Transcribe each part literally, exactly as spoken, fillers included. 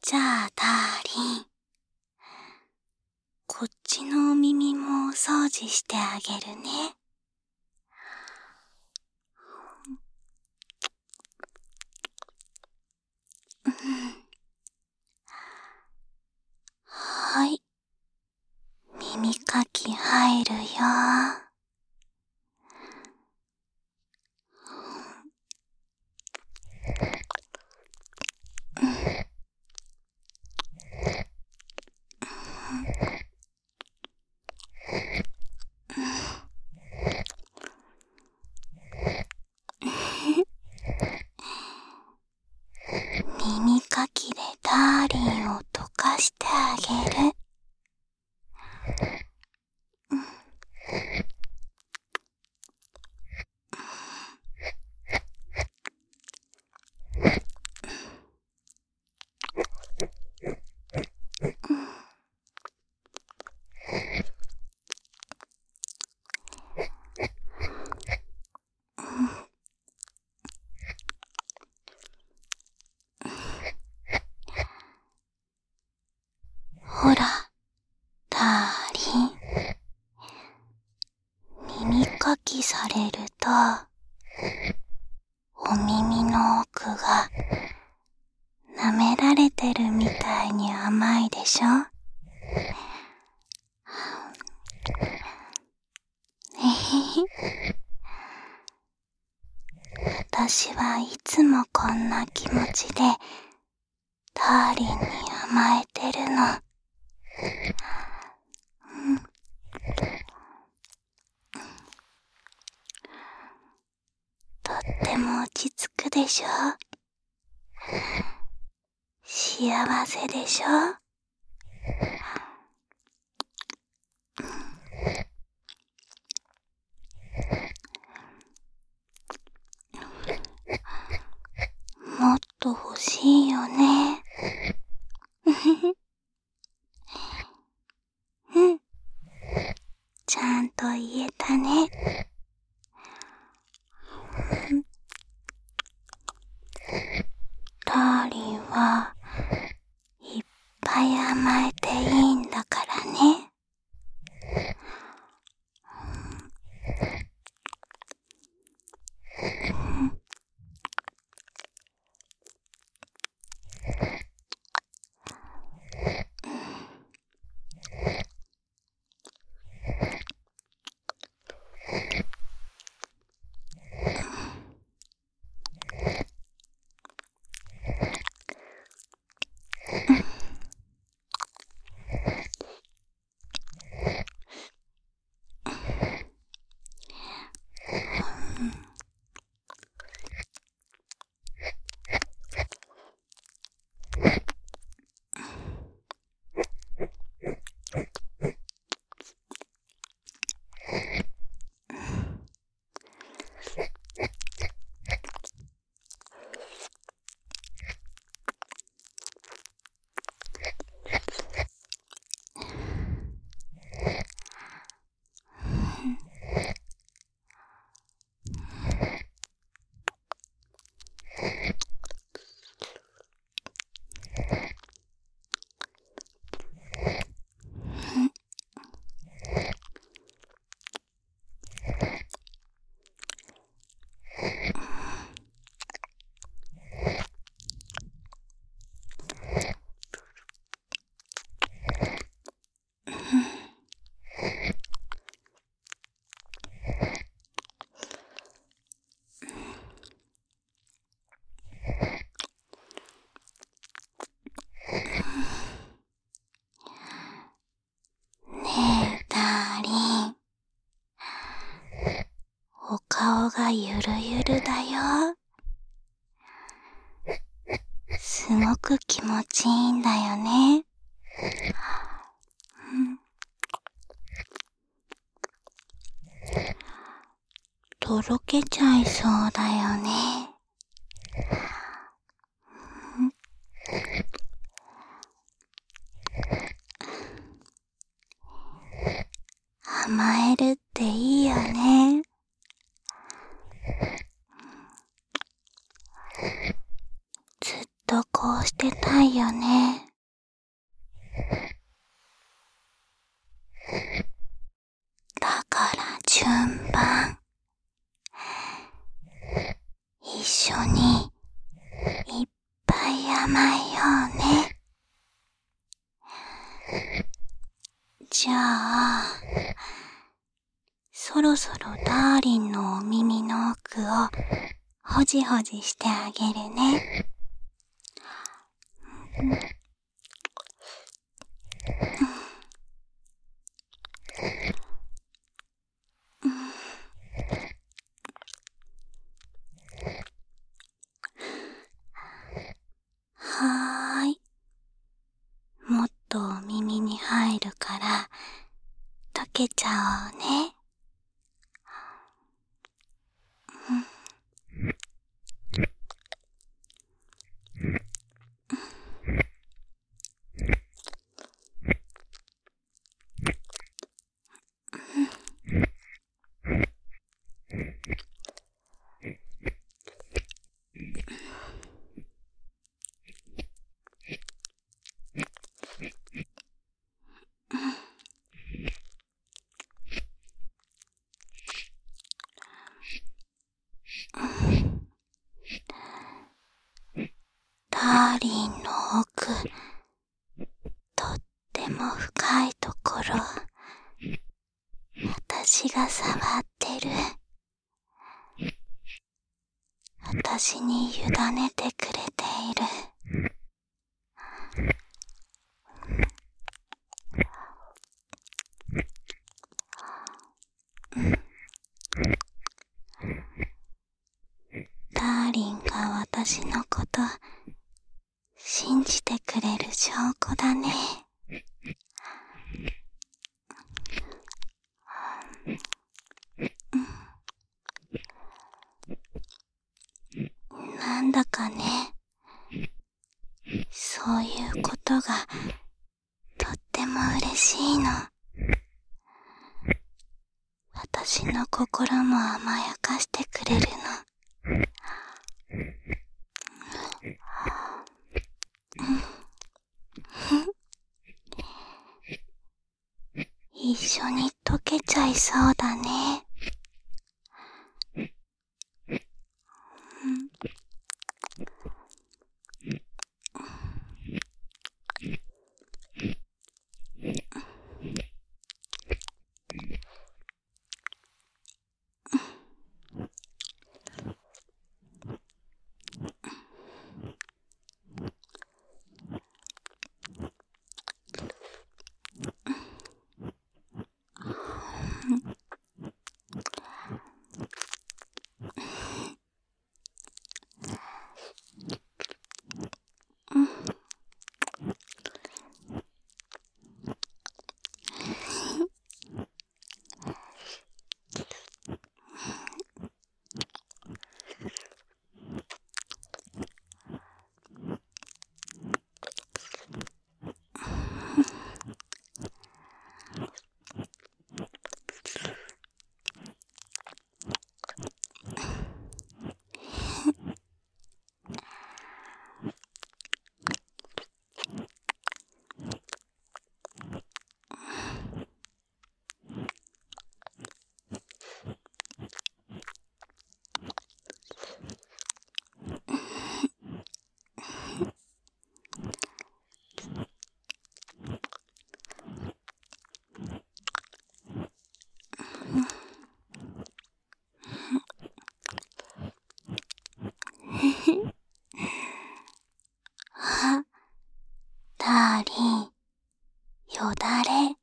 じゃあダーリン、こっちのお耳もお掃除してあげるね。うん、はい、耳かき入るよ。耳かきでダーリンを溶かしてあげる。ほら、ダーリン、耳かきされると、お耳の奥が舐められてるみたいに甘いでしょ。えへへ。私はいつもこんな気持ちでダーリンに甘えてるの。うん、とっても落ち着くでしょ。幸せでしょ。もっと欲しいよね。うん、ちゃんと言えたね。ダーリンはいっぱい甘えていいんだからね。ねえ、ダーリン。お顔がゆるゆるだよ。すごく気持ちいいんだよね。うん、とろけちゃいそうだよね。うん、甘えるっていいよね。ずっとこうしてたいよね。 ないようね。じゃあ、そろそろダーリンのお耳の奥をほじほじしてあげるね。はーい。もっとお耳に入るから溶けちゃおうね。ダーリンの奥、とっても深いところ、私が触ってる。私に委ねてくれている。ダーリンが私のこと信じてくれる証拠だね。なんだかね、そういうことがとっても嬉しいの。私の心も甘やかしてくれるの。一緒に溶けちゃいそうだね。あ、ダーリン、よだれ。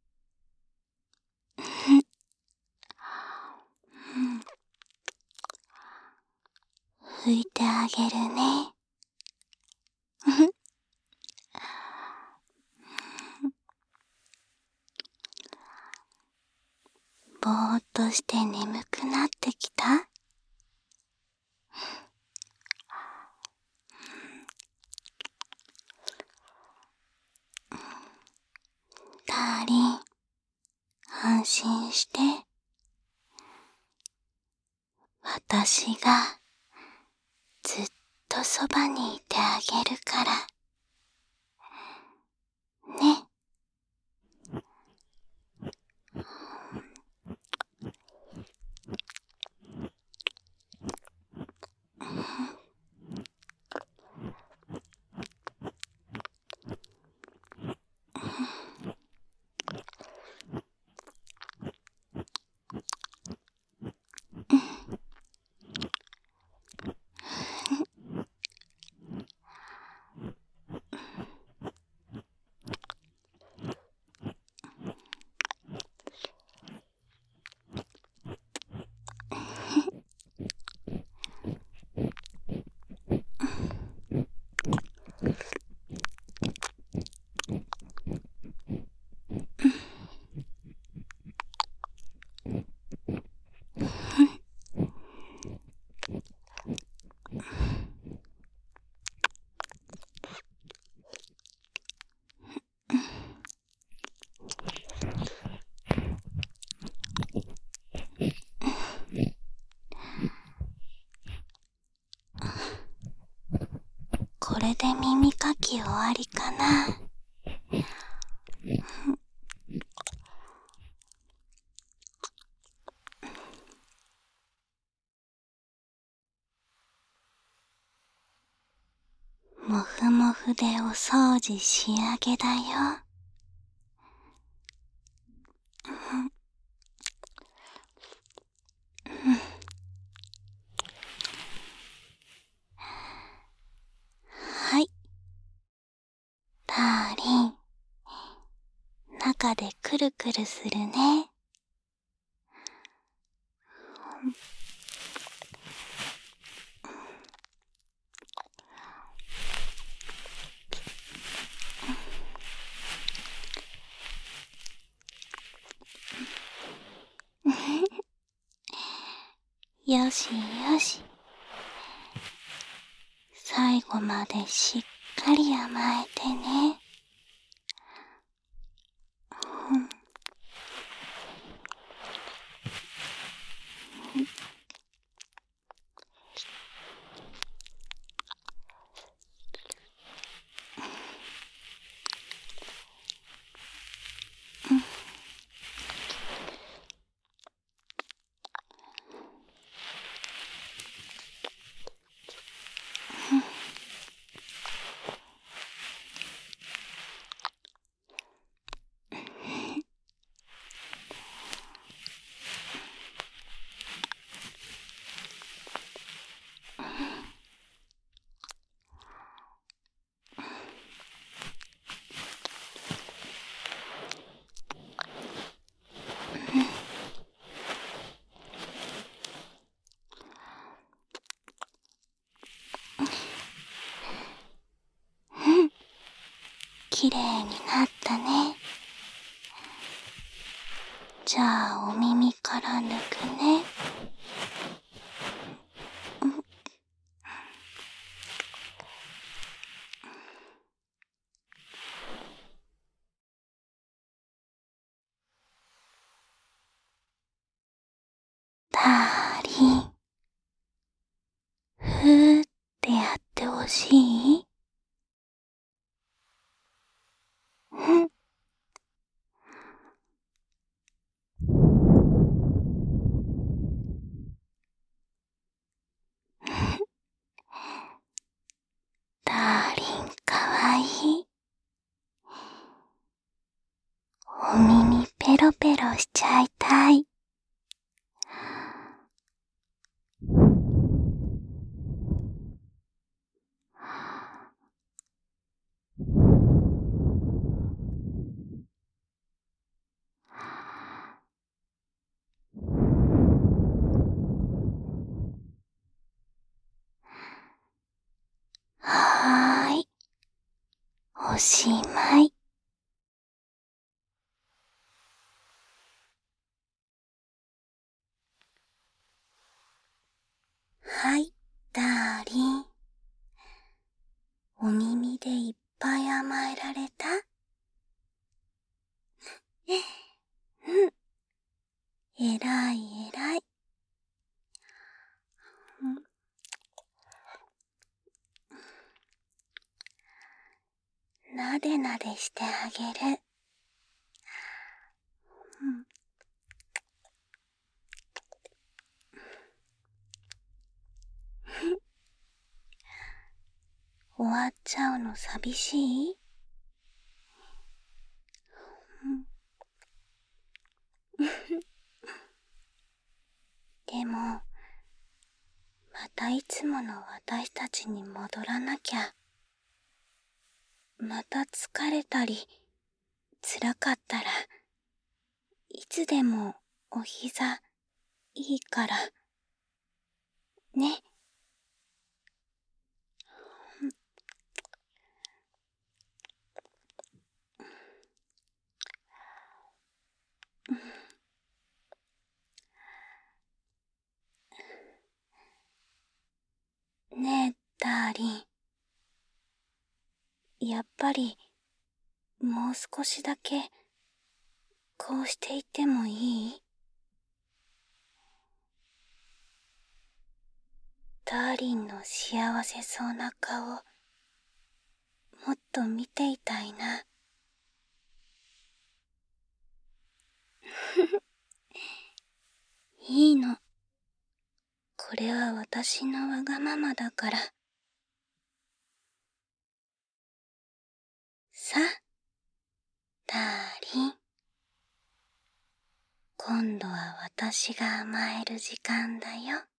拭いてあげるね。ぼーっとして眠くなってきた？ダーリン、安心して。私がずっとそばにいてあげるから。ね。 れで耳かき終わりかな。もふもふでお掃除仕上げだよ。はい。ダーリン、中でくるくるするね。よしよし。最後までしっかり甘えてね。きれいになったね。じゃあお耳から抜くね。ダーリン、ふーってやってほしい？うん。ダーリンかわいい。お耳ペロペロしちゃいたい。はーい、おしまい。はい、ダーリン。お耳でいっぱい甘えられた？うん。えらいえらい。なでなでしてあげる。うん、終わっちゃうの寂しい？うん、でも、またいつもの私たちに戻らなきゃ。また疲れたり、辛かったら、いつでもお膝いいから。ね。ねえ、ダーリン。やっぱり、もう少しだけ、こうしていてもいい？ダーリンの幸せそうな顔、 もっと見ていたいな。いいの。これは私のわがままだから。さあ、ダーリン。今度は私が甘える時間だよ。